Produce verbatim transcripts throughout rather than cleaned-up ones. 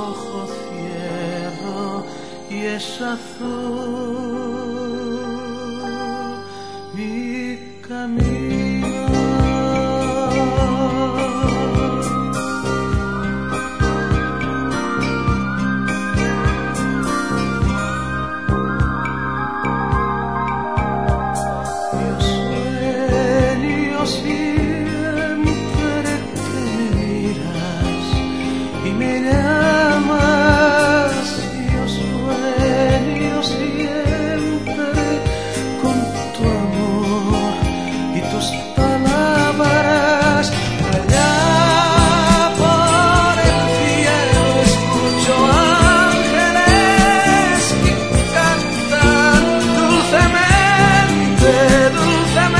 ojos cierro y es azul mi camino. Siempre que me miras y me llamas, yo sueño siempre con tu amor y tus palabras. Allá por el cielo escucho ángeles que cantan dulcemente, dulcemente.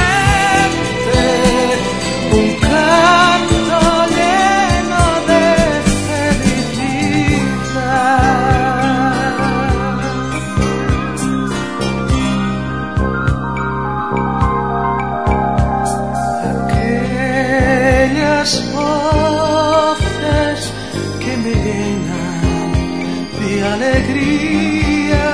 Un canto lleno de felicidad. Aquellas voces que me llenan de alegría,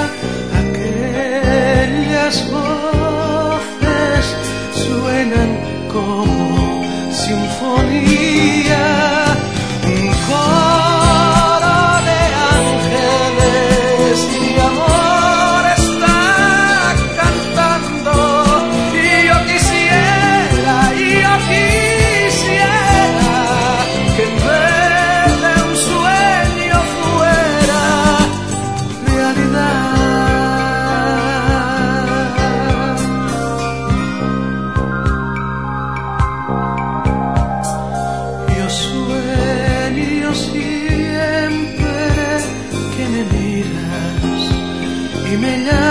aquellas voces suenan como sinfonía, un coro de ángeles, mi amor está cantando, y yo quisiera, y yo quisiera que en vez de un sueño fuera realidad. Sueño siempre que me miras y me llamas.